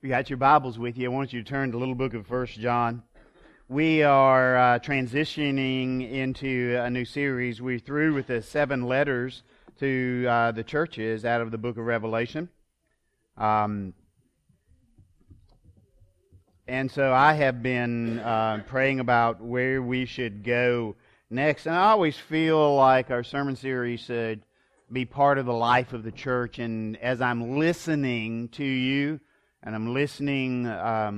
you got your Bibles with you, I want you to turn to the little book of 1 John. We are transitioning into a new series. We're through with the 7 letters to the churches out of the book of Revelation. And so I have been praying about where we should go next. And I always feel like our sermon series should be part of the life of the church. And as I'm listening to you, and I'm listening,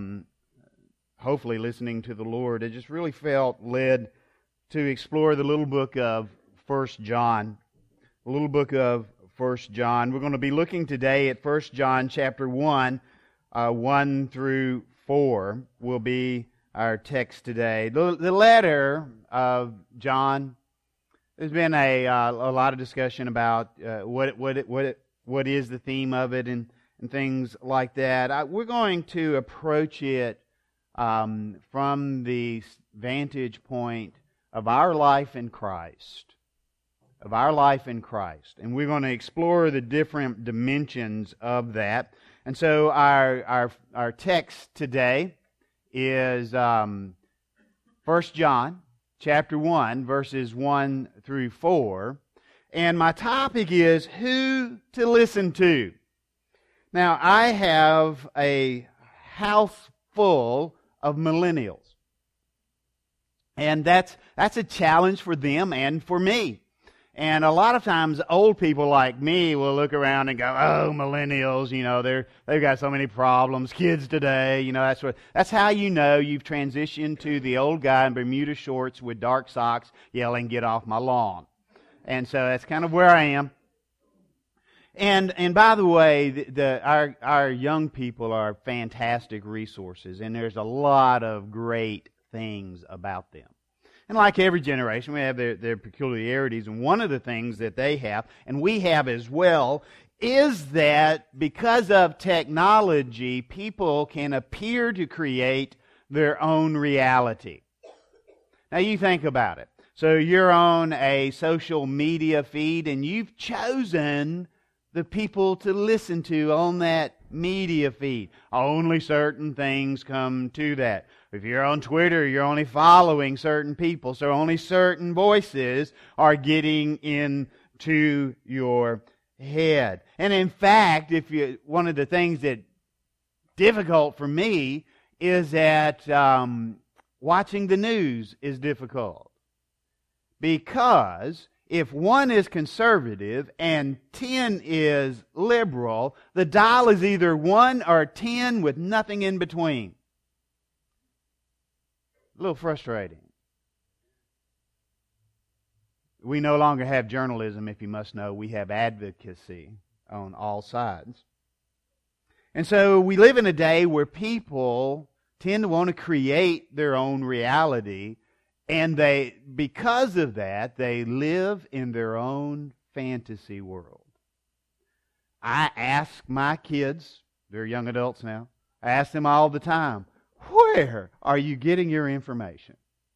hopefully listening to the Lord, I just really felt led to explore the little book of 1 John. The little book of 1 John. We're going to be looking today at 1 John chapter 1, 1 through 4 will be our text today. The letter of John, there's been a lot of discussion about what is the theme of it and things like that. We're going to approach it from the vantage point of our life in Christ. Of our life in Christ. And we're going to explore the different dimensions of that. And so our text today is 1 John chapter 1, verses 1 through 4. And my topic is who to listen to. Now, I have a house full of millennials. And that's a challenge for them and for me. And a lot of times old people like me will look around and go, oh, millennials, they've got so many problems. Kids today, that's how you know you've transitioned to the old guy in Bermuda shorts with dark socks yelling, get off my lawn. And so that's kind of where I am. And by the way, our young people are fantastic resources, and there's a lot of great things about them. And like every generation, we have their peculiarities, and one of the things that they have, and we have as well, is that because of technology, people can appear to create their own reality. Now you think about it. So you're on a social media feed, and you've chosen the people to listen to on that media feed. Only certain things come to that. If you're on Twitter, you're only following certain people, so only certain voices are getting into your head. And in fact, one of the things that's difficult for me is that watching the news is difficult. Because if 1 is conservative and 10 is liberal, the dial is either 1 or 10 with nothing in between. A little frustrating. We no longer have journalism, if you must know. We have advocacy on all sides. And so we live in a day where people tend to want to create their own reality. And because of that, they live in their own fantasy world. I ask my kids, they're young adults now, I ask them all the time, where are you getting your information?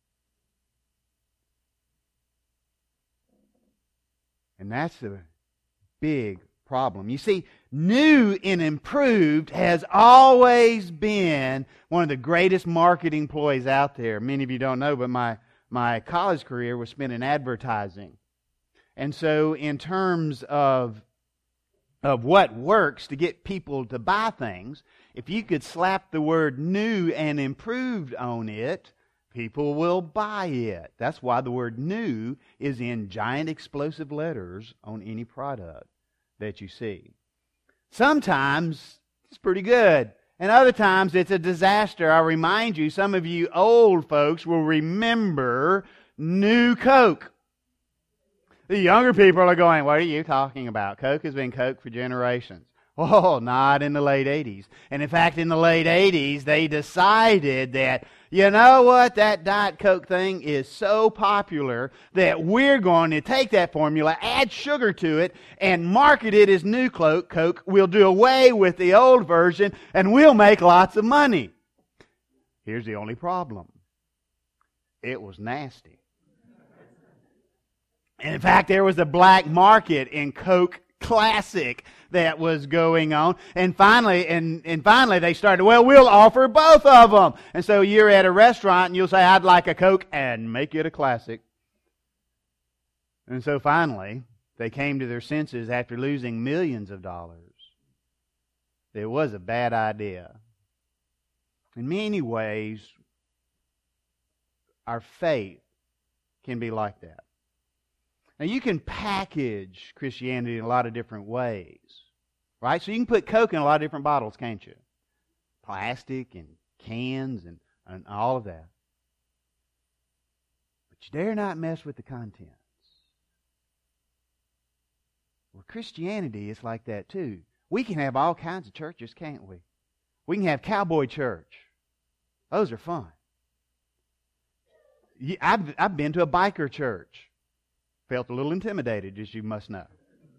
And that's a big problem. You see, new and improved has always been one of the greatest marketing ploys out there. Many of you don't know, but my college career was spent in advertising. And so in terms of what works to get people to buy things, if you could slap the word new and improved on it, people will buy it. That's why the word new is in giant explosive letters on any product that you see. Sometimes it's pretty good, and other times it's a disaster. I remind you, some of you old folks will remember New Coke. The younger people are going, what are you talking about? Coke has been Coke for generations. Oh, not in the late 80s. And in fact, in the late 80s, they decided that, you know what, that Diet Coke thing is so popular that we're going to take that formula, add sugar to it, and market it as New Coke. We'll do away with the old version, and we'll make lots of money. Here's the only problem. It was nasty. And in fact, there was a black market in Coke classic that was going on. And finally they started, well, we'll offer both of them. And so you're at a restaurant and you'll say, I'd like a Coke, and make it a classic. And so finally, they came to their senses after losing millions of dollars. It was a bad idea. In many ways, our faith can be like that. Now, you can package Christianity in a lot of different ways, right? So you can put Coke in a lot of different bottles, can't you? Plastic and cans and all of that. But you dare not mess with the contents. Well, Christianity is like that too. We can have all kinds of churches, can't we? We can have cowboy church. Those are fun. I've been to a biker church. Felt a little intimidated, as you must know.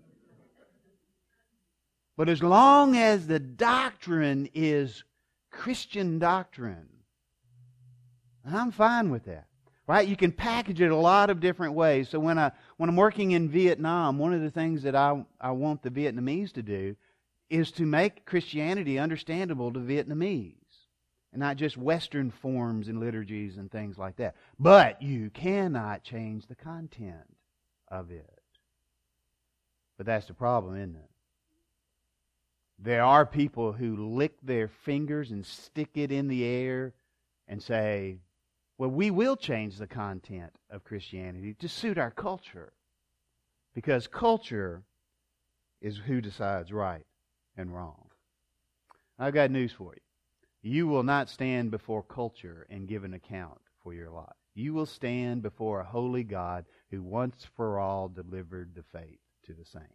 But as long as the doctrine is Christian doctrine, I'm fine with that. Right? You can package it a lot of different ways. So when I'm working in Vietnam, one of the things that I want the Vietnamese to do is to make Christianity understandable to Vietnamese. And not just Western forms and liturgies and things like that. But you cannot change the content of it. But that's the problem, isn't it? There are people who lick their fingers and stick it in the air and say, well, we will change the content of Christianity to suit our culture. Because culture is who decides right and wrong. I've got news for you. You will not stand before culture and give an account for your life. You will stand before a holy God who once for all delivered the faith to the saints.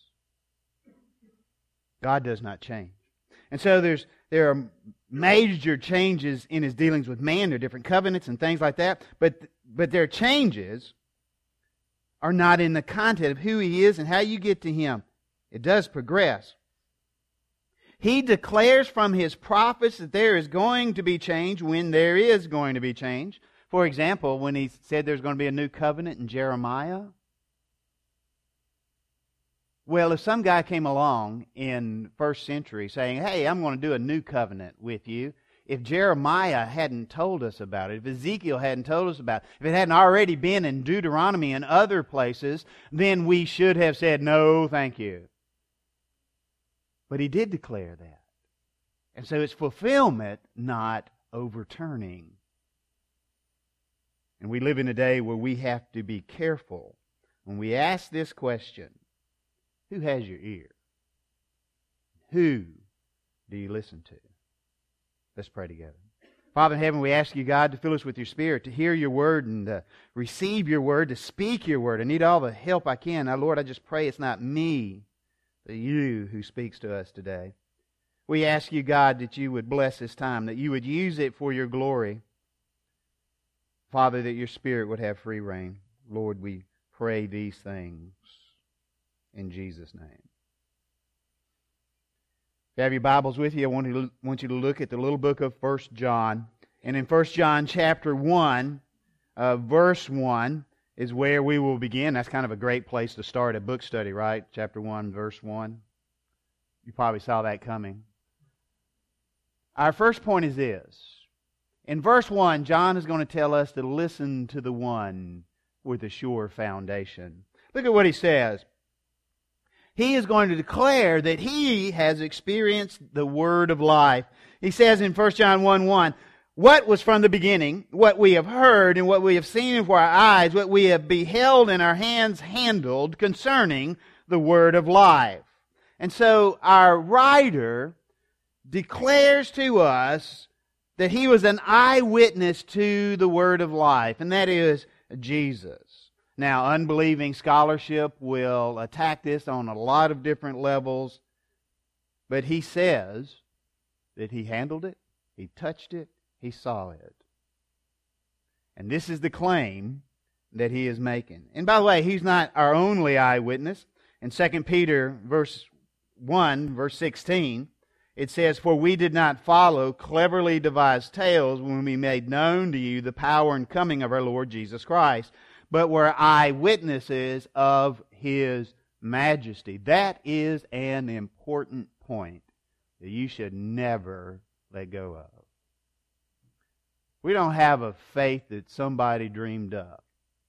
God does not change. And so there are major changes in His dealings with man. There are different covenants and things like that. But their changes are not in the content of who He is and how you get to Him. It does progress. He declares from His prophets that there is going to be change when there is going to be change. For example, when He said there's going to be a new covenant in Jeremiah. Well, if some guy came along in first century saying, hey, I'm going to do a new covenant with you, if Jeremiah hadn't told us about it, if Ezekiel hadn't told us about it, if it hadn't already been in Deuteronomy and other places, then we should have said, no, thank you. But He did declare that. And so it's fulfillment, not overturning. And we live in a day where we have to be careful when we ask this question, who has your ear? Who do you listen to? Let's pray together. Father in heaven, we ask You, God, to fill us with Your Spirit, to hear Your Word and to receive Your Word, to speak Your Word. I need all the help I can. Now, Lord, I just pray it's not me, but You who speaks to us today. We ask You, God, that You would bless this time, that You would use it for Your glory. Father, that Your Spirit would have free reign. Lord, we pray these things in Jesus' name. If you have your Bibles with you, I want you to look at the little book of 1 John. And in 1 John chapter 1, verse 1 is where we will begin. That's kind of a great place to start a book study, right? Chapter 1, verse 1. You probably saw that coming. Our first point is this. In verse 1, John is going to tell us to listen to the one with a sure foundation. Look at what he says. He is going to declare that he has experienced the word of life. He says in 1 John 1:1, what was from the beginning, what we have heard and what we have seen with our eyes, what we have beheld and our hands handled concerning the word of life. And so our writer declares to us that he was an eyewitness to the word of life, and that is Jesus. Now, unbelieving scholarship will attack this on a lot of different levels, but he says that he handled it, he touched it, he saw it. And this is the claim that he is making. And by the way, he's not our only eyewitness. In 2 Peter verse 1, verse 16, it says, for we did not follow cleverly devised tales when we made known to you the power and coming of our Lord Jesus Christ, but were eyewitnesses of His majesty. That is an important point that you should never let go of. We don't have a faith that somebody dreamed up.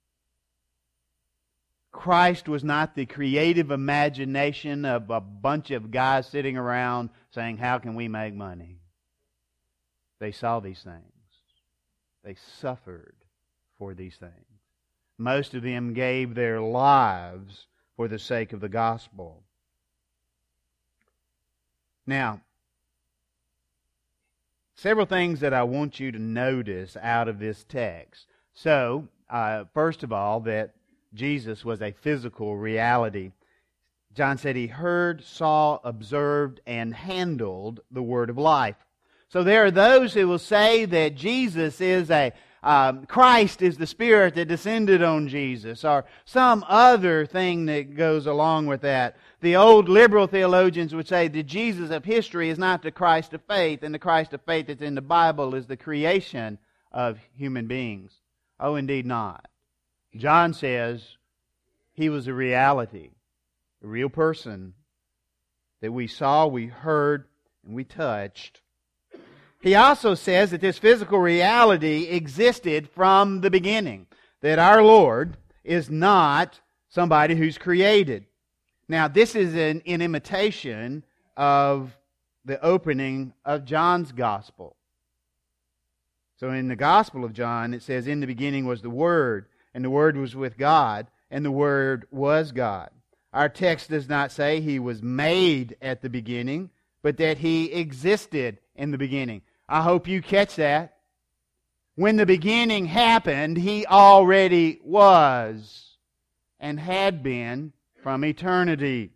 Christ was not the creative imagination of a bunch of guys sitting around saying, how can we make money? They saw these things. They suffered for these things. Most of them gave their lives for the sake of the gospel. Now, several things that I want you to notice out of this text. So, first of all, that Jesus was a physical reality. John said he heard, saw, observed, and handled the word of life. So there are those who will say that Jesus is Christ is the Spirit that descended on Jesus, or some other thing that goes along with that. The old liberal theologians would say the Jesus of history is not the Christ of faith, and the Christ of faith that's in the Bible is the creation of human beings. Oh, indeed not. John says he was a reality, a real person that we saw, we heard, and we touched. He also says that this physical reality existed from the beginning, that our Lord is not somebody who's created. Now, this is in imitation of the opening of John's Gospel. So in the Gospel of John, it says, in the beginning was the Word, and the Word was with God, and the Word was God. Our text does not say He was made at the beginning, but that He existed in the beginning. I hope you catch that. When the beginning happened, He already was and had been from eternity.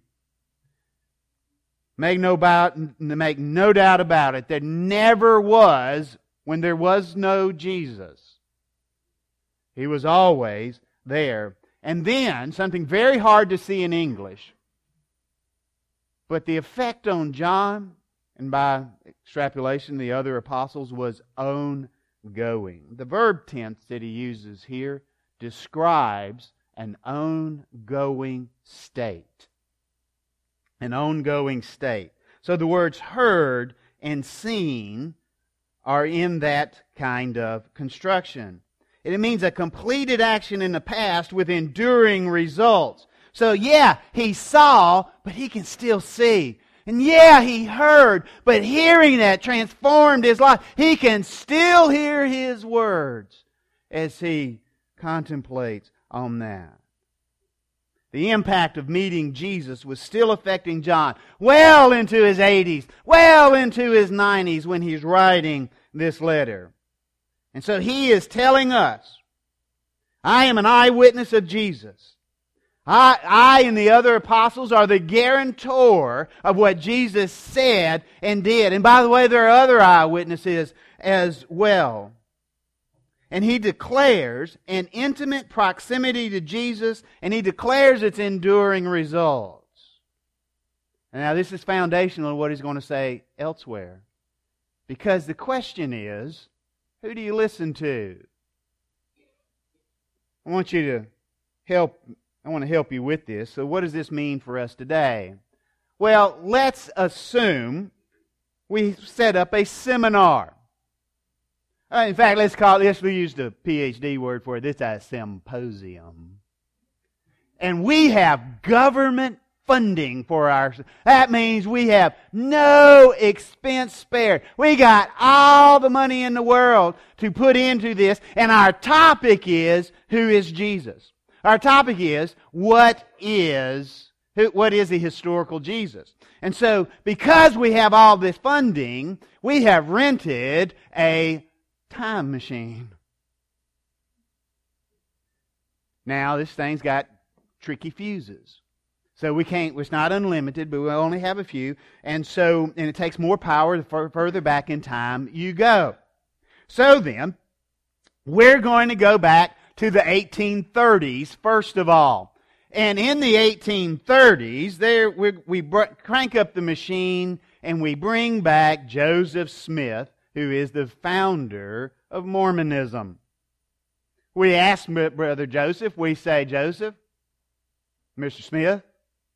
Make no doubt about it. There never was when there was no Jesus. He was always there. And then, something very hard to see in English, but the effect on John, and by extrapolation the other apostles, was ongoing. The verb tense that he uses here describes an ongoing state. An ongoing state. So the words heard and seen are in that kind of construction. It means a completed action in the past with enduring results. So yeah, he saw, but he can still see. And yeah, he heard, but hearing that transformed his life. He can still hear His words as he contemplates on that. The impact of meeting Jesus was still affecting John well into his 80s, well into his 90s when he's writing this letter. And so he is telling us, I am an eyewitness of Jesus. I and the other apostles are the guarantor of what Jesus said and did. And by the way, there are other eyewitnesses as well. And he declares an intimate proximity to Jesus, and he declares its enduring results. And now this is foundational to what he's going to say elsewhere. Because the question is, who do you listen to? I want to help you with this. So what does this mean for us today? Well, let's assume we set up a seminar. In fact, let's use the PhD word for it. This is a symposium. And we have government funding for that means we have no expense spared. We got all the money in the world to put into this, and our topic is, who is Jesus? Our topic is, what is the historical Jesus? And so, because we have all this funding, we have rented a time machine. Now, this thing's got tricky fuses. So it's not unlimited, but we only have a few. And it takes more power the further back in time you go. So then, we're going to go back to the 1830s, first of all. And in the 1830s, we crank up the machine and we bring back Joseph Smith, who is the founder of Mormonism. We ask Brother Joseph, we say, Joseph, Mr. Smith,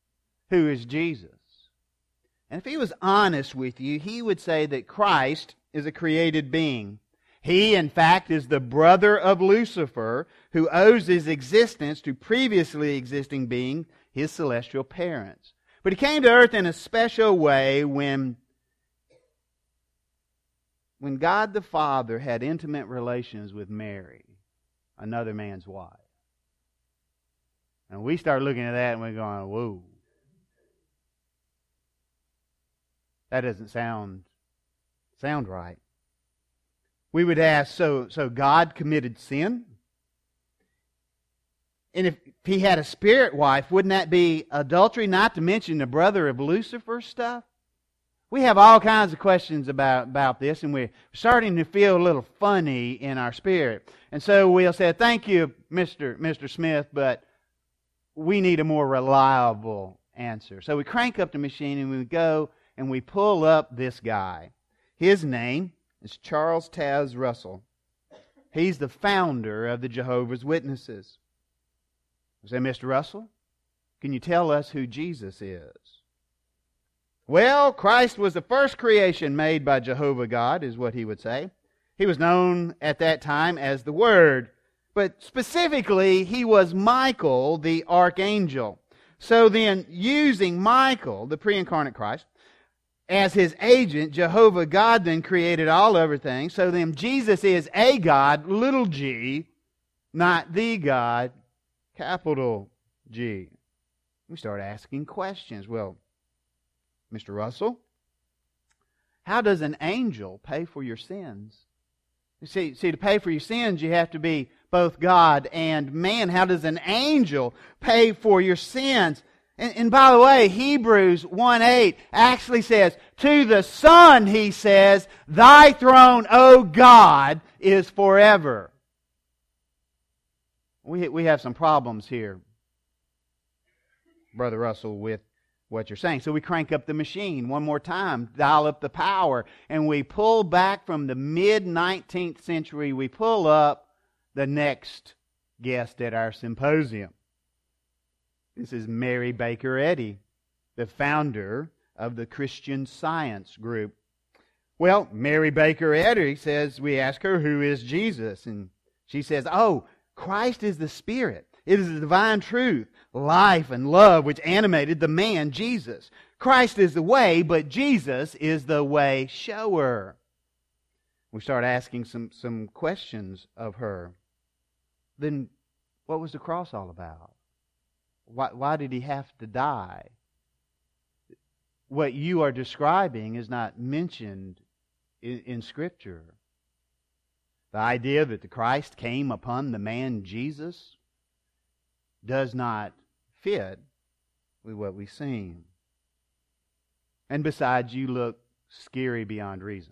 who is Jesus? And if he was honest with you, he would say that Christ is a created being. He, in fact, is the brother of Lucifer, who owes his existence to previously existing being, his celestial parents. But he came to earth in a special way when God the Father had intimate relations with Mary, another man's wife. And we start looking at that and we're going, whoa. That doesn't sound right. We would ask, so God committed sin? And if he had a spirit wife, wouldn't that be adultery, not to mention the brother of Lucifer stuff? We have all kinds of questions about this, and we're starting to feel a little funny in our spirit. And so we'll say, thank you, Mr. Smith, but we need a more reliable answer. So we crank up the machine and we go and we pull up this guy. His name is Charles Taze Russell. He's the founder of the Jehovah's Witnesses. We say, Mr. Russell, can you tell us who Jesus is? Well, Christ was the first creation made by Jehovah God, is what he would say. He was known at that time as the Word, but specifically, he was Michael, the archangel. So then, using Michael, the pre-incarnate Christ, as his agent, Jehovah God then created all other things. So then, Jesus is a God, little g, not the God, capital G. We start asking questions. Well, Mr. Russell, how does an angel pay for your sins? You see, to pay for your sins, you have to be both God and man. How does an angel pay for your sins? And by the way, Hebrews 1:8 actually says, to the Son, he says, thy throne, O God, is forever. We have some problems here, Brother Russell, with what you're saying. So we crank up the machine one more time, dial up the power, and we pull back from the mid-19th century, we pull up the next guest at our symposium. This is Mary Baker Eddy, the founder of the Christian Science group. Well, Mary Baker Eddy says, we ask her, who is Jesus? And she says, oh, Christ is the Spirit. It is the divine truth, life, and love which animated the man Jesus. Christ is the way, but Jesus is the way shower. We start asking some questions of her. Then what was the cross all about? Why did he have to die? What you are describing is not mentioned in Scripture. The idea that the Christ came upon the man Jesus does not fit with what we've seen. And besides, you look scary beyond reason.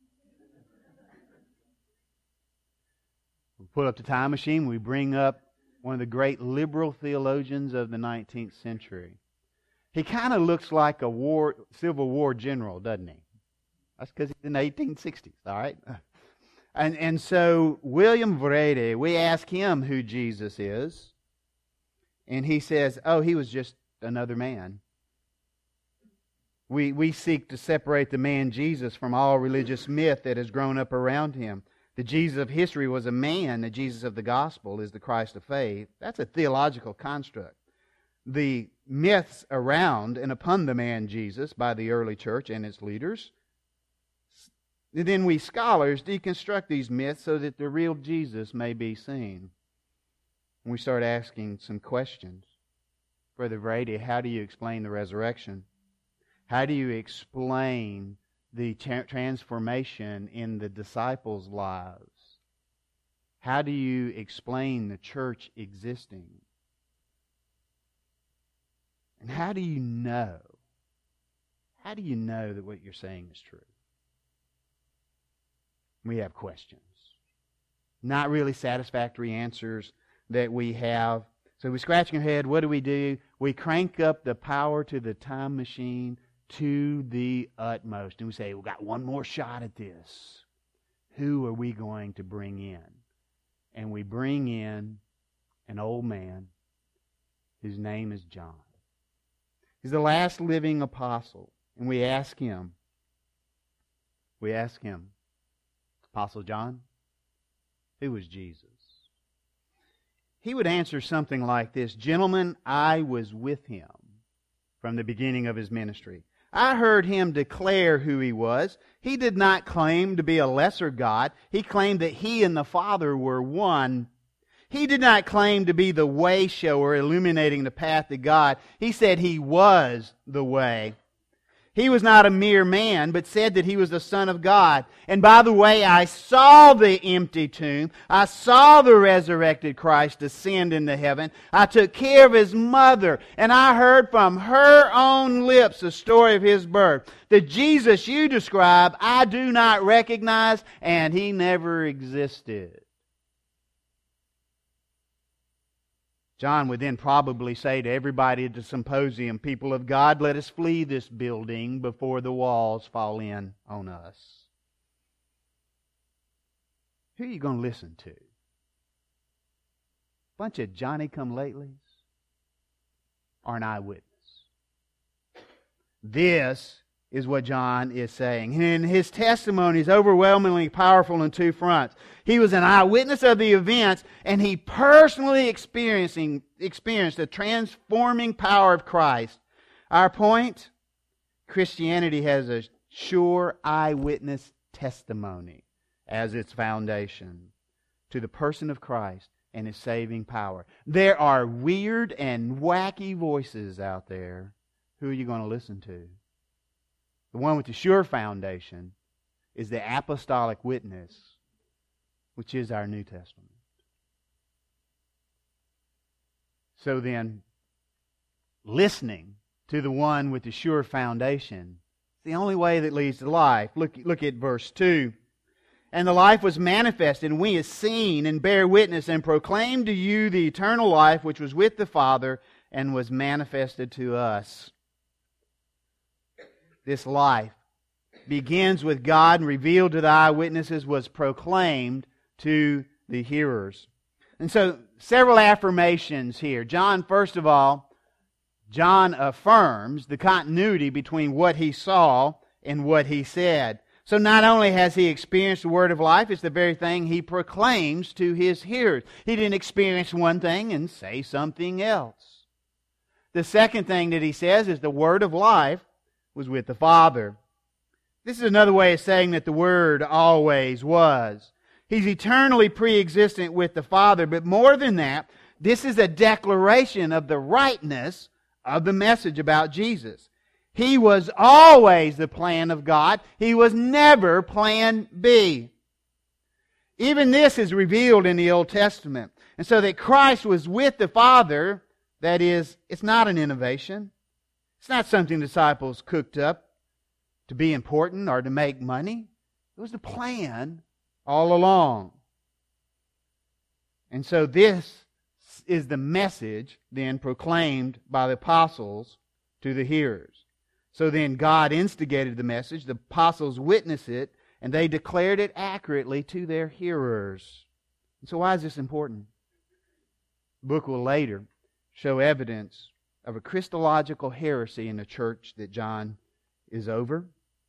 We pull up the time machine, we bring up one of the great liberal theologians of the 19th century. He kind of looks like a Civil War general, doesn't he? That's because he's in the 1860s, all right? And so William Vrede, we ask him who Jesus is, and he says, oh, he was just another man. We seek to separate the man Jesus from all religious myth that has grown up around him. The Jesus of history was a man. The Jesus of the gospel is the Christ of faith. That's a theological construct. The myths around and upon the man Jesus by the early church and its leaders. And then we scholars deconstruct these myths so that the real Jesus may be seen. And we start asking some questions. Brother Vrede, how do you explain the resurrection? How do you explain the transformation in the disciples' lives? How do you explain the church existing? And how do you know? How do you know that what you're saying is true? We have questions. Not really satisfactory answers that we have. So we're scratching our head. What do? We crank up the power to the time machine to the utmost. And we say, we've got one more shot at this. Who are we going to bring in? And we bring in an old man whose name is John. He's the last living apostle. And we ask him, Apostle John, who was Jesus? He would answer something like this, Gentlemen, I was with him from the beginning of his ministry. I heard him declare who he was. He did not claim to be a lesser God. He claimed that he and the Father were one. He did not claim to be the way shower illuminating the path to God. He said he was the way. He was not a mere man, but said that he was the Son of God. And by the way, I saw the empty tomb. I saw the resurrected Christ ascend into heaven. I took care of his mother, and I heard from her own lips the story of his birth. The Jesus you describe, I do not recognize, and he never existed. John would then probably say to everybody at the symposium, People of God, let us flee this building before the walls fall in on us. Who are you going to listen to? Bunch of Johnny-come-latelys? Or an eyewitness? This is what John is saying. And his testimony is overwhelmingly powerful on two fronts. He was an eyewitness of the events, and he personally experienced the transforming power of Christ. Our point? Christianity has a sure eyewitness testimony as its foundation to the person of Christ and His saving power. There are weird and wacky voices out there. Who are you going to listen to? The one with the sure foundation is the apostolic witness, which is our New Testament. So then, listening to the one with the sure foundation is the only way that leads to life. Look at verse 2. And the life was manifested, and we have seen and bear witness and proclaim to you the eternal life which was with the Father and was manifested to us. This life begins with God and revealed to the eyewitnesses, was proclaimed to the hearers. And so, several affirmations here. First of all, John affirms the continuity between what he saw and what he said. So not only has he experienced the word of life, it's the very thing he proclaims to his hearers. He didn't experience one thing and say something else. The second thing that he says is the word of life was with the Father. This is another way of saying that the Word always was. He's eternally pre-existent with the Father, but more than that, this is a declaration of the rightness of the message about Jesus. He was always the plan of God. He was never plan B. Even this is revealed in the Old Testament. And so that Christ was with the Father, that is, it's not an innovation. It's not something disciples cooked up to be important or to make money. It was the plan all along. And so this is the message then proclaimed by the apostles to the hearers. So then God instigated the message, the apostles witnessed it, and they declared it accurately to their hearers. And so why is this important? The book will later show evidence of a Christological heresy in the church that John is over.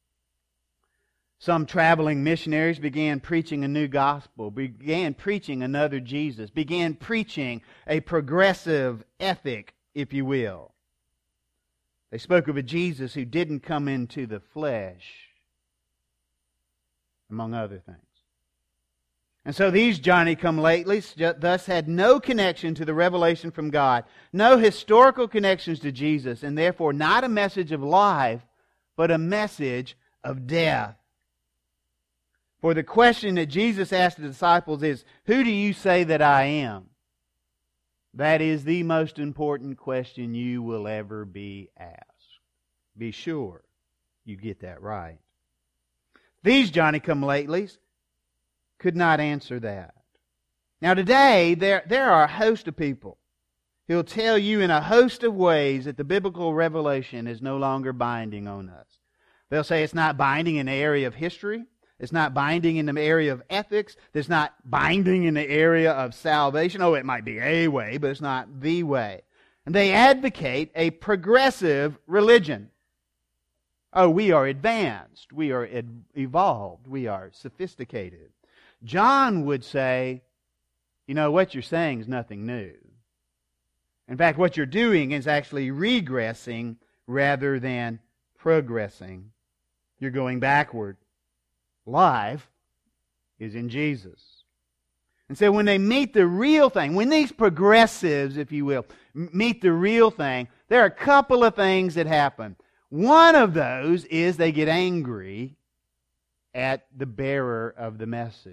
Some traveling missionaries began preaching a new gospel, began preaching another Jesus, began preaching a progressive ethic, if you will. They spoke of a Jesus who didn't come into the flesh, among other things. And so these Johnny-come-latelys thus had no connection to the revelation from God, no historical connections to Jesus, and therefore not a message of life, but a message of death. For the question that Jesus asked the disciples is, who do you say that I am? That is the most important question you will ever be asked. Be sure you get that right. These Johnny-come-latelys could not answer that. Now today, there are a host of people who will tell you in a host of ways that the biblical revelation is no longer binding on us. They'll say it's not binding in the area of history. It's not binding in the area of ethics. It's not binding in the area of salvation. Oh, it might be a way, but it's not the way. And they advocate a progressive religion. Oh, we are advanced, we are evolved, we are sophisticated. John would say, you know, what you're saying is nothing new. In fact, what you're doing is actually regressing rather than progressing. You're going backward. Life is in Jesus. And so when they meet the real thing, when these progressives, if you will, meet the real thing, there are a couple of things that happen. One of those is they get angry at the bearer of the message.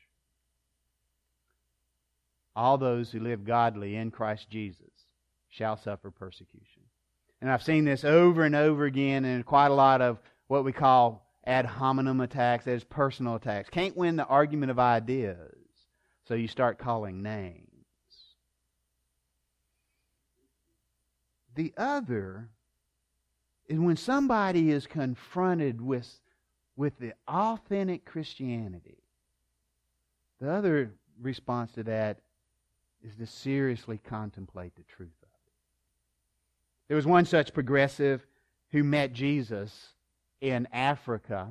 All those who live godly in Christ Jesus shall suffer persecution. And I've seen this over and over again in quite a lot of what we call ad hominem attacks, that is personal attacks. Can't win the argument of ideas, so you start calling names. The other is when somebody is confronted with the authentic Christianity. The other response to that is to seriously contemplate the truth of it. There was one such progressive who met Jesus in Africa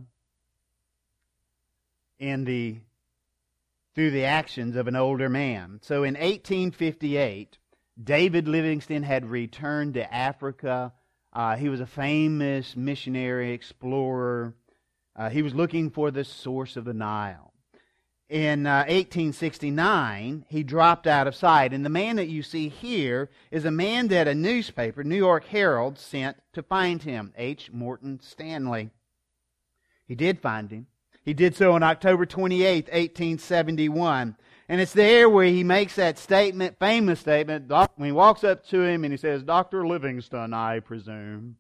through the actions of an older man. So in 1858, David Livingstone had returned to Africa. He was a famous missionary, explorer. He was looking for the source of the Nile. In 1869, he dropped out of sight. And the man that you see here is a man that a newspaper, New York Herald, sent to find him, H. Morton Stanley. He did find him. He did so on October 28, 1871. And it's there where he makes that statement, famous statement, when he walks up to him and he says, "Dr. Livingstone, I presume."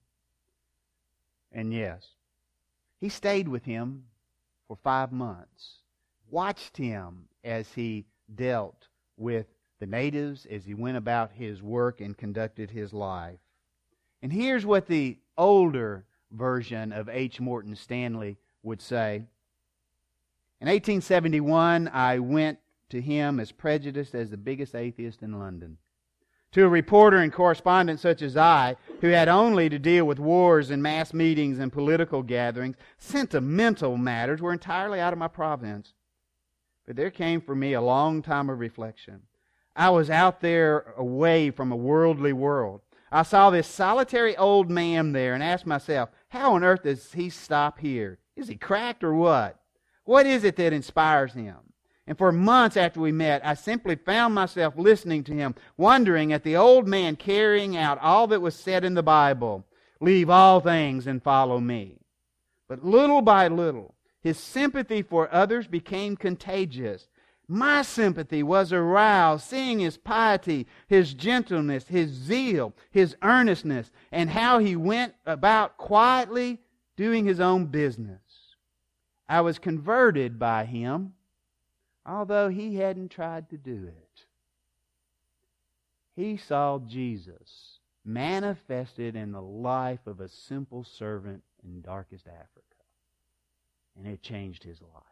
And yes, he stayed with him for 5 months. Watched him as he dealt with the natives, as he went about his work and conducted his life. And here's what the older version of H. Morton Stanley would say. In 1871, I went to him as prejudiced as the biggest atheist in London. To a reporter and correspondent such as I, who had only to deal with wars and mass meetings and political gatherings, sentimental matters were entirely out of my province. But there came for me a long time of reflection. I was out there away from a worldly world. I saw this solitary old man there and asked myself, how on earth does he stop here? Is he cracked or what? What is it that inspires him? And for months after we met, I simply found myself listening to him, wondering at the old man carrying out all that was said in the Bible. Leave all things and follow me. But little by little, his sympathy for others became contagious. My sympathy was aroused, seeing his piety, his gentleness, his zeal, his earnestness, and how he went about quietly doing his own business. I was converted by him, although he hadn't tried to do it. He saw Jesus manifested in the life of a simple servant in darkest Africa. And it changed his life.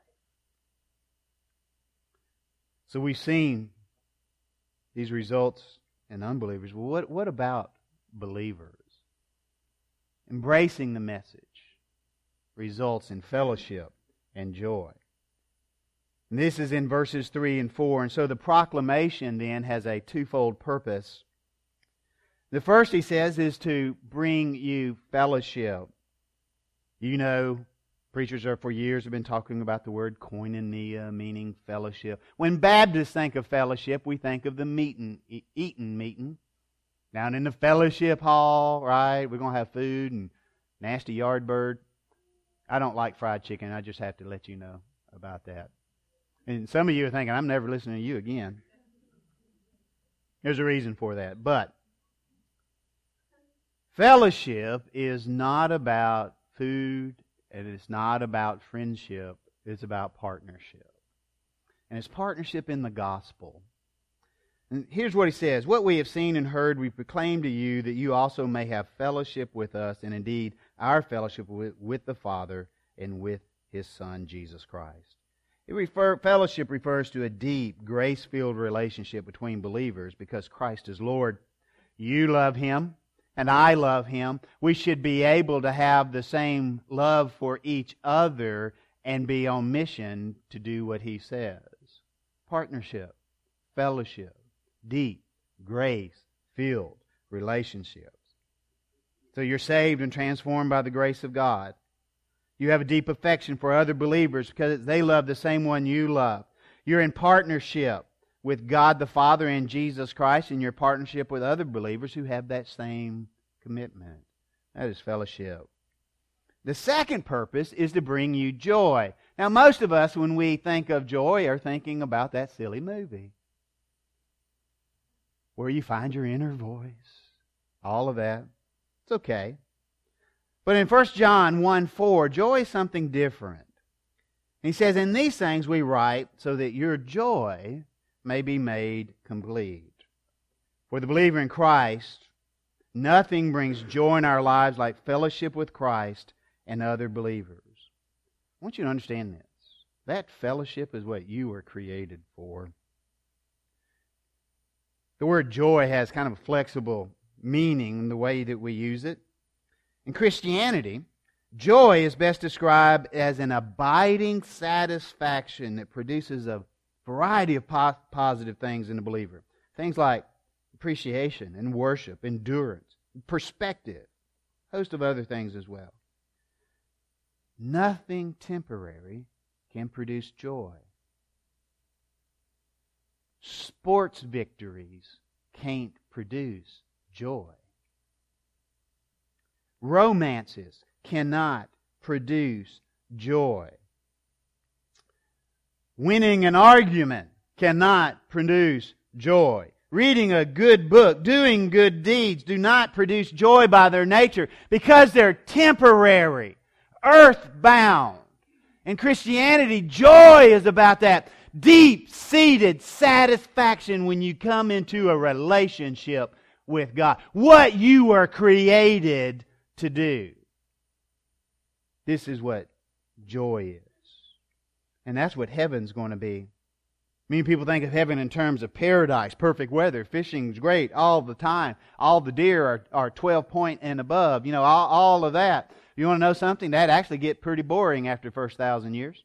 So we've seen these results in unbelievers. Well, what about believers? Embracing the message results in fellowship and joy. And this is in verses 3 and 4. And so the proclamation then has a twofold purpose. The first, he says, is to bring you fellowship. You know, preachers for years have been talking about the word koinonia, meaning fellowship. When Baptists think of fellowship, we think of the eating meeting. Down in the fellowship hall, right? We're going to have food and nasty yard bird. I don't like fried chicken. I just have to let you know about that. And some of you are thinking, I'm never listening to you again. There's a reason for that. But fellowship is not about food, and it's not about friendship. It's about partnership. And it's partnership in the gospel. And here's what he says. What we have seen and heard, we proclaim to you, that you also may have fellowship with us, and indeed our fellowship with the Father and with His Son, Jesus Christ. Fellowship refers to a deep, grace-filled relationship between believers because Christ is Lord. you love Him and I love Him, we should be able to have the same love for each other and be on mission to do what He says. Partnership, fellowship, deep, grace-filled relationships. So you're saved and transformed by the grace of God. You have a deep affection for other believers because they love the same one you love. You're in partnership with God the Father and Jesus Christ, and your partnership with other believers who have that same commitment. That is fellowship. The second purpose is to bring you joy. Now, most of us, when we think of joy, are thinking about that silly movie where you find your inner voice. All of that. It's okay. But in 1 John 1:4, joy is something different. He says, "In these things we write so that your joy may be made complete." For the believer in Christ, nothing brings joy in our lives like fellowship with Christ and other believers. I want you to understand this. That fellowship is what you were created for. The word joy has kind of a flexible meaning in the way that we use it. In Christianity, joy is best described as an abiding satisfaction that produces a variety of positive things in the believer. Things like appreciation and worship, endurance, perspective, a host of other things as well. Nothing temporary can produce joy. Sports victories can't produce joy. Romances cannot produce joy. Winning an argument cannot produce joy. Reading a good book, doing good deeds do not produce joy by their nature because they're temporary, earthbound. In Christianity, joy is about that deep-seated satisfaction when you come into a relationship with God. What you were created to do. This is what joy is. And that's what heaven's going to be. Many people think of heaven in terms of paradise, perfect weather, fishing's great all the time. All the deer are 12 point and above. You know, all of that. You want to know something? That'd actually get pretty boring after the first 1,000 years.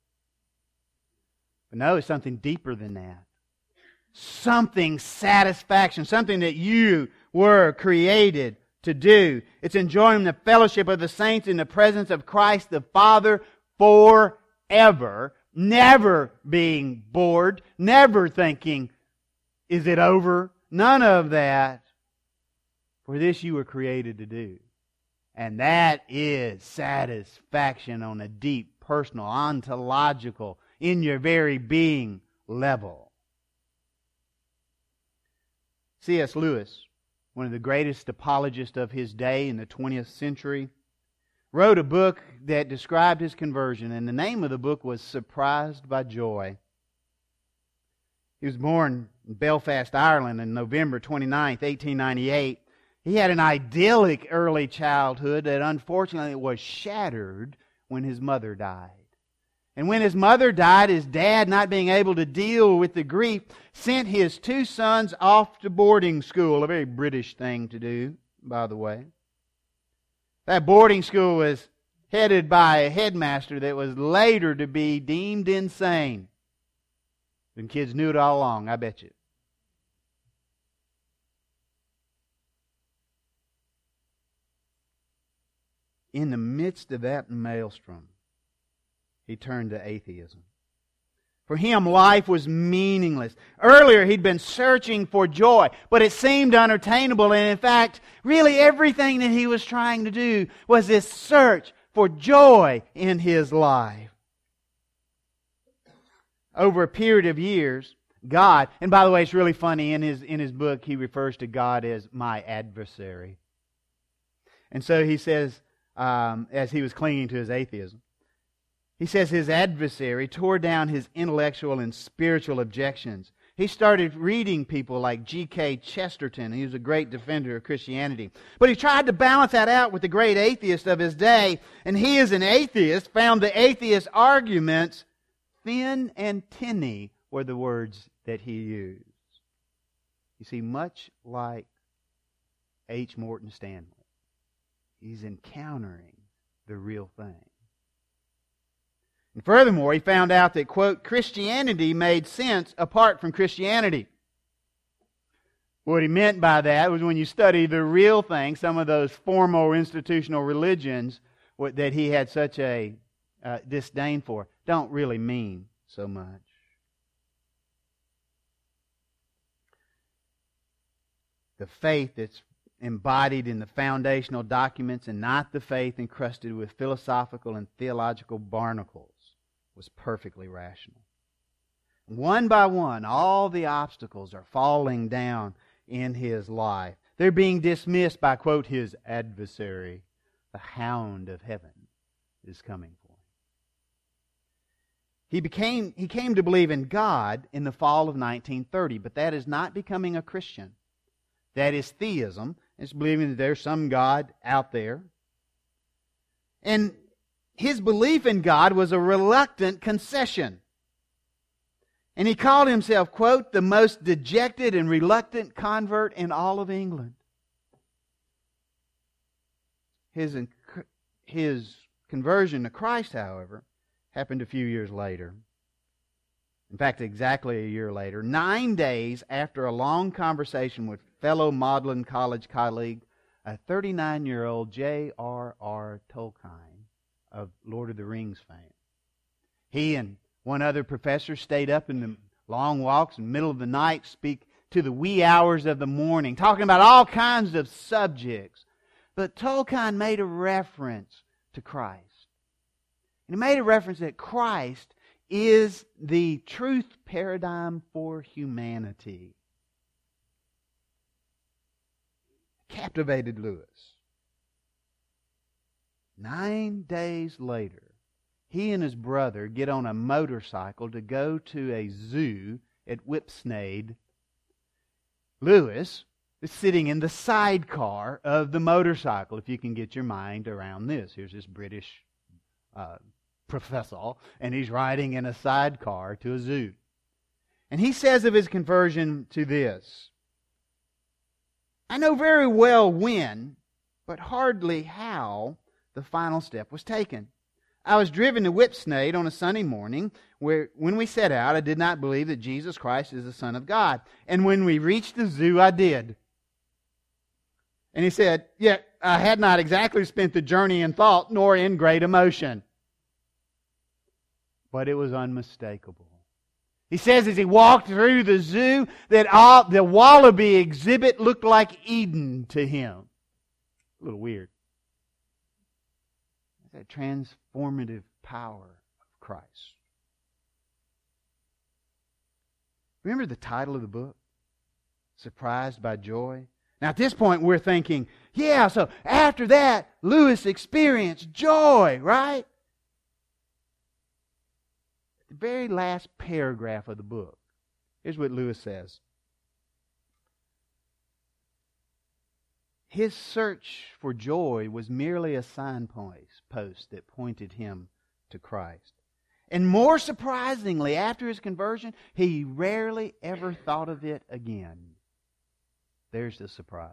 But no, it's something deeper than that. Something satisfaction, something that you were created to do. It's enjoying the fellowship of the saints in the presence of Christ the Father forever. Never being bored. Never thinking, is it over? None of that. For this you were created to do. And that is satisfaction on a deep, personal, ontological, in your very being level. C.S. Lewis, one of the greatest apologists of his day in the 20th century, wrote a book that described his conversion, and the name of the book was Surprised by Joy. He was born in Belfast, Ireland on November 29th, 1898. He had an idyllic early childhood that unfortunately was shattered when his mother died. And when his mother died, his dad, not being able to deal with the grief, sent his 2 sons off to boarding school, a very British thing to do, by the way. That boarding school was headed by a headmaster that was later to be deemed insane. And kids knew it all along, I bet you. In the midst of that maelstrom, he turned to atheism. For him, life was meaningless. Earlier, he'd been searching for joy, but it seemed unattainable. And in fact, really everything that he was trying to do was this search for joy in his life. Over a period of years, God, and by the way, it's really funny, in his book, he refers to God as my adversary. And so he says, as he was clinging to his atheism, he says his adversary tore down his intellectual and spiritual objections. He started reading people like G.K. Chesterton. He was a great defender of Christianity. But he tried to balance that out with the great atheist of his day. And he, as an atheist, found the atheist arguments thin and tinny were the words that he used. You see, much like H. Morton Stanley. He's encountering the real thing. And furthermore, he found out that, quote, Christianity made sense apart from Christianity. What he meant by that was when you study the real thing, some of those formal or institutional religions that he had such a disdain for don't really mean so much. The faith that's embodied in the foundational documents and not the faith encrusted with philosophical and theological barnacles was perfectly rational. One by one, all the obstacles are falling down in his life. They're being dismissed by, quote, his adversary. The hound of heaven is coming for him. He came to believe in God in the fall of 1930, but that is not becoming a Christian. That is theism. It's believing that there's some God out there. And his belief in God was a reluctant concession. And he called himself, quote, the most dejected and reluctant convert in all of England. His conversion to Christ, however, happened a few years later. In fact, exactly a year later, 9 days after a long conversation with fellow Magdalen College colleague, a 39-year-old J.R.R. Tolkien of Lord of the Rings fame. He and one other professor stayed up in the long walks in the middle of the night, speak to the wee hours of the morning, talking about all kinds of subjects. But Tolkien made a reference to Christ. And he made a reference that Christ is the truth paradigm for humanity. Captivated Lewis. 9 days later, he and his brother get on a motorcycle to go to a zoo at Whipsnade. Lewis is sitting in the sidecar of the motorcycle, if you can get your mind around this. Here's this British professor, and he's riding in a sidecar to a zoo. And he says of his conversion to this, I know very well when, but hardly how, the final step was taken. I was driven to Whipsnade on a Sunday morning, where when we set out, I did not believe that Jesus Christ is the Son of God. And when we reached the zoo, I did. And he said, yet I had not exactly spent the journey in thought, nor in great emotion. But it was unmistakable. He says as he walked through the zoo that the wallaby exhibit looked like Eden to him. A little weird. That transformative power of Christ. Remember the title of the book? Surprised by Joy? Now at this point we're thinking, yeah, so after that, Lewis experienced joy, right? The very last paragraph of the book. Here's what Lewis says. His search for joy was merely a signpost that pointed him to Christ. And more surprisingly, after his conversion, he rarely ever thought of it again. There's the surprise.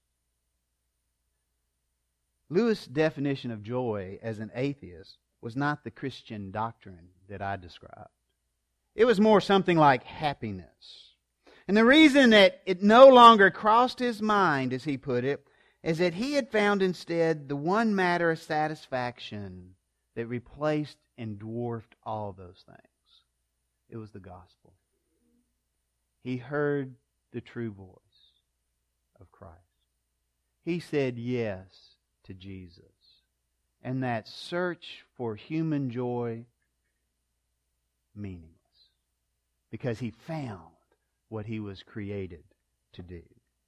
Lewis' definition of joy as an atheist was not the Christian doctrine that I described. It was more something like happiness. And the reason that it no longer crossed his mind, as he put it, is that he had found instead the one matter of satisfaction that replaced and dwarfed all those things. It was the gospel. He heard the true voice of Christ. He said yes to Jesus. And that search for human joy, meaningless. Because he found what he was created to do.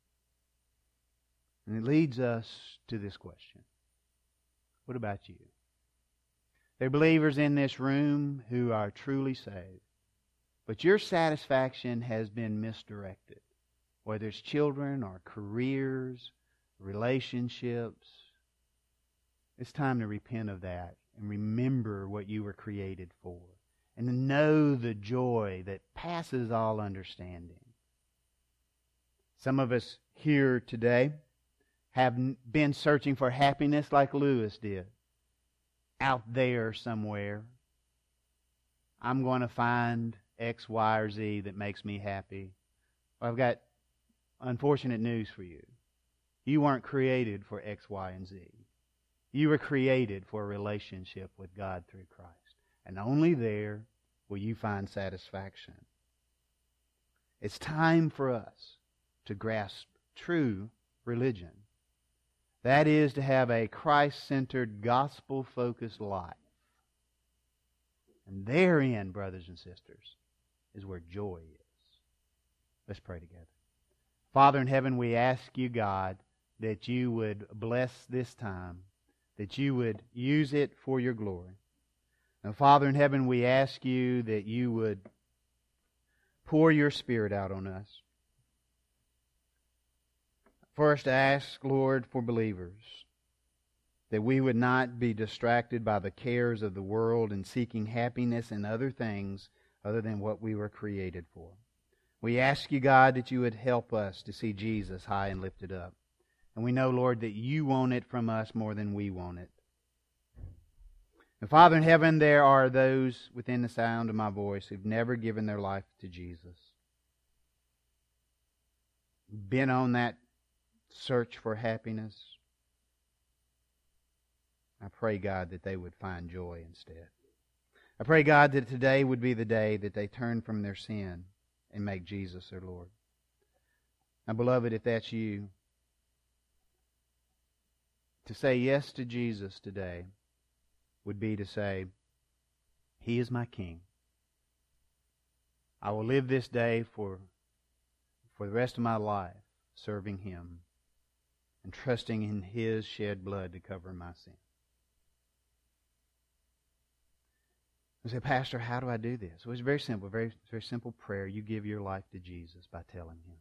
And it leads us to this question. What about you? There are believers in this room who are truly saved. But your satisfaction has been misdirected. Whether it's children or careers, relationships. It's time to repent of that and remember what you were created for. And to know the joy that passes all understanding. Some of us here today have been searching for happiness like Lewis did, out there somewhere. I'm going to find X, Y, or Z that makes me happy. Well, I've got unfortunate news for you. You weren't created for X, Y, and Z. You were created for a relationship with God through Christ. And only there will you find satisfaction. It's time for us to grasp true religion. That is to have a Christ-centered, gospel-focused life. And therein, brothers and sisters, is where joy is. Let's pray together. Father in heaven, we ask you, God, that you would bless this time, that you would use it for your glory. Now, Father in heaven, we ask you that you would pour your Spirit out on us. First, ask, Lord, for believers, that we would not be distracted by the cares of the world and seeking happiness in other things other than what we were created for. We ask you, God, that you would help us to see Jesus high and lifted up. And we know, Lord, that you want it from us more than we want it. And Father in heaven, there are those within the sound of my voice who've never given their life to Jesus. Been on that search for happiness. I pray, God, that they would find joy instead. I pray, God, that today would be the day that they turn from their sin and make Jesus their Lord. Now, beloved, if that's you, to say yes to Jesus today would be to say, He is my King. I will live this day for the rest of my life serving Him and trusting in His shed blood to cover my sin. You say, Pastor, how do I do this? Well, it's very simple, very simple prayer. You give your life to Jesus by telling Him.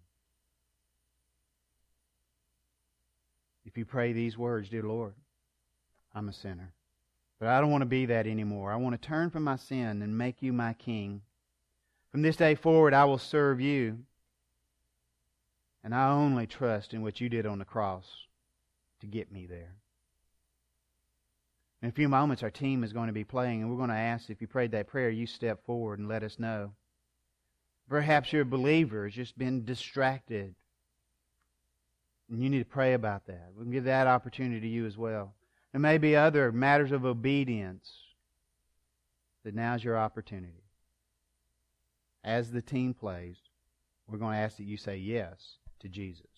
If you pray these words, dear Lord, I'm a sinner, but I don't want to be that anymore. I want to turn from my sin and make you my King. From this day forward, I will serve you, and I only trust in what you did on the cross to get me there. In a few moments, our team is going to be playing, and we're going to ask if you prayed that prayer, you step forward and let us know. Perhaps you're a believer who's just been distracted, and you need to pray about that. We can give that opportunity to you as well. There may be other matters of obedience that now's your opportunity. As the team plays, we're going to ask that you say yes to Jesus.